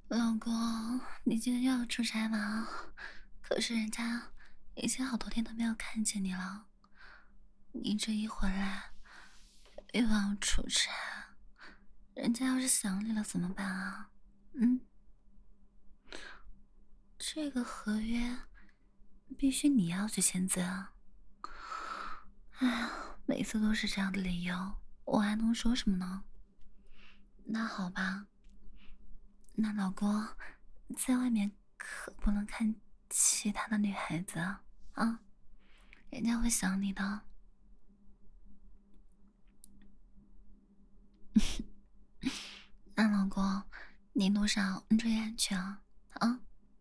老公，你今天又要出差吗？可是人家已经好多天都没有看见你了，你这一回来又要出差，人家要是想你了怎么办啊？嗯，这个合约必须你要去签字啊！哎呀，每次都是这样的理由，我还能说什么呢？那好吧，那老公在外面可不能看其他的女孩子啊，人家会想你的。那老公，你路上注意安全啊！啊，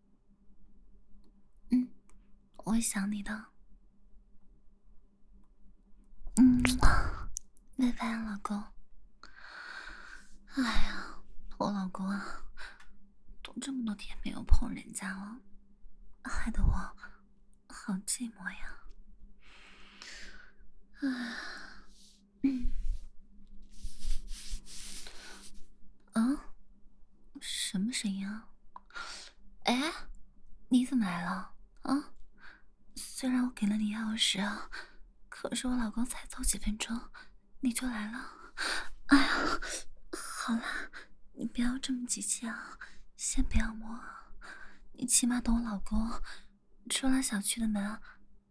嗯，我会想你的。嗯，拜拜，老公。哎呀，我老公啊，都这么多天没有碰人家了，害得我好寂寞呀。啊，嗯，啊，什么声音啊？哎，你怎么来了？啊，虽然我给了你钥匙啊，可是我老公才走几分钟，你就来了。哎呀，好了，你不要这么急切啊，先不要摸啊，你起码等我老公出了小区的门啊。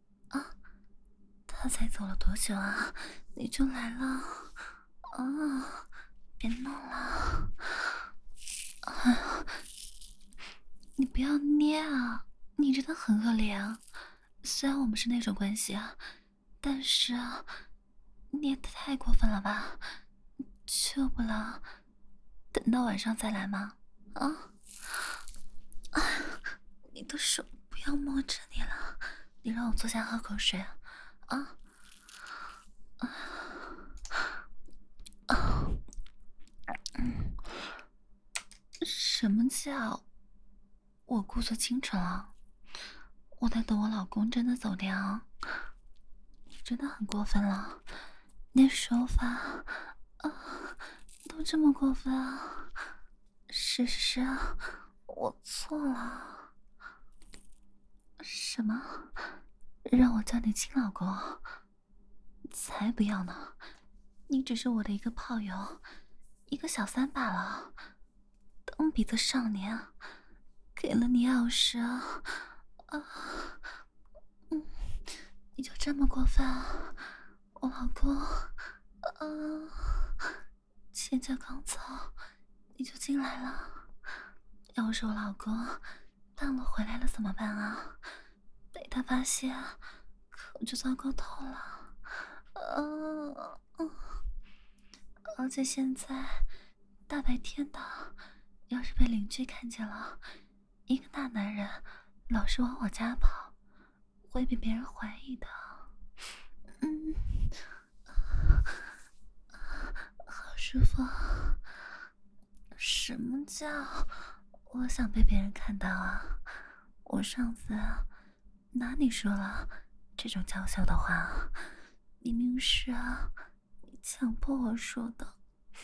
他才走了多久啊？你就来了啊！别闹了，哎呀，你不要捏啊！你真的很恶劣啊！虽然我们是那种关系啊，但是啊，你也太过分了吧？救不了，等到晚上再来吗？啊！你的手不要摸着你了，你让我坐下喝口水啊！啊！什么叫我故作清纯了？我在等我老公真的走掉啊！你真的很过分了，你手法啊都这么过分啊！是啊，我错了。什么？让我叫你亲老公？才不要呢！你只是我的一个炮友，一个小三罢了。当比的少年，给了你钥匙啊！你就这么过分啊？我老公，前脚刚走，你就进来了。要是我老公半路回来了怎么办啊？被他发现，可就糟糕透了。而且现在大白天的，要是被邻居看见了，一个大男人老是往我家跑，会被别人怀疑的。嗯，好舒服。什么叫我想被别人看到啊？我上次哪里说了这种娇羞的话？明明是你强迫我说的。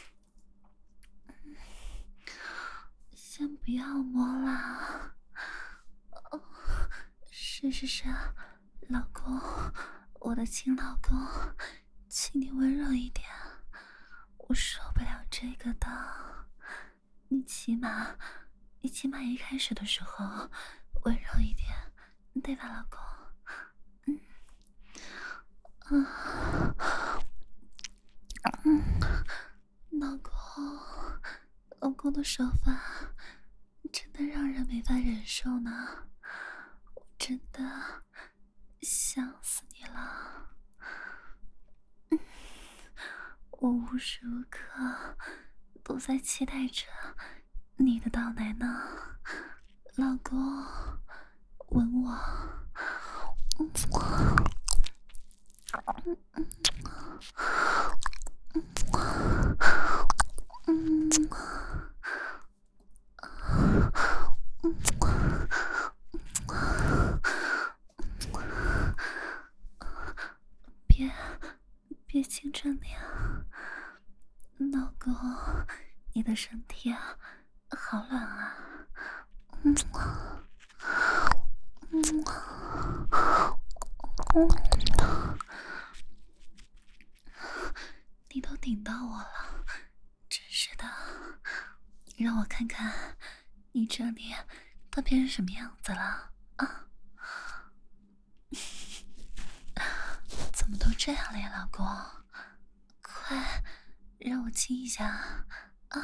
先不要摸啦。哦，是，老公，我的亲老公，请你温柔一点，我受不了这个的。你起码，你起码一开始的时候温柔一点，对吧，老公？老公，老公的手法真的让人没法忍受呢，我真的想死你了。我无时无刻都在期待着你的到来呢，老公，吻我。别别亲着你啊，老公，你的身体好软啊。 你都顶到我了，真是的，让我看看你这里都变成什么样子了啊！怎么都这样了呀，老公？快让我亲一下啊！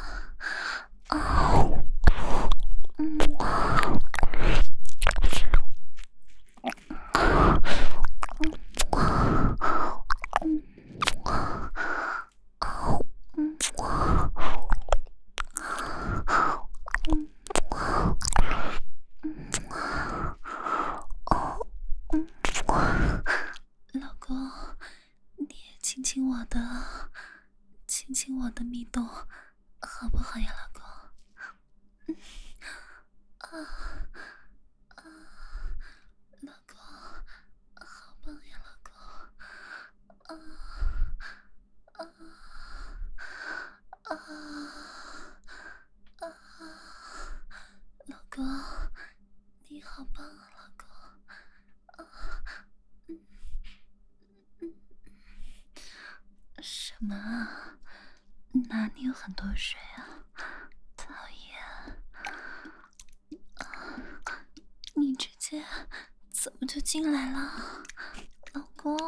老公，你也亲亲我的，亲亲我的蜜洞，好不好呀，老公？老公，好棒呀，老公！老公，你好棒啊，老公！什么啊？哪里有很多水啊？讨厌！你直接怎么就进来了，老公？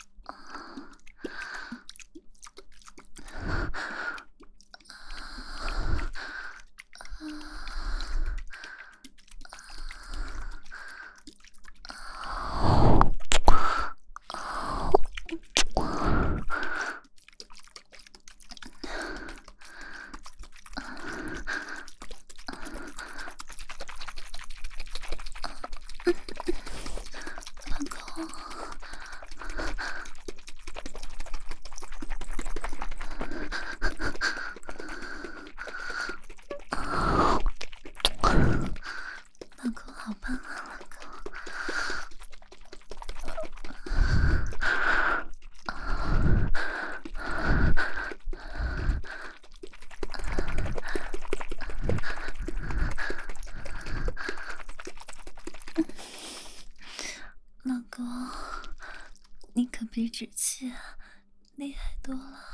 老公，老公好棒啊，老公！老公，你可比志气厉害多了。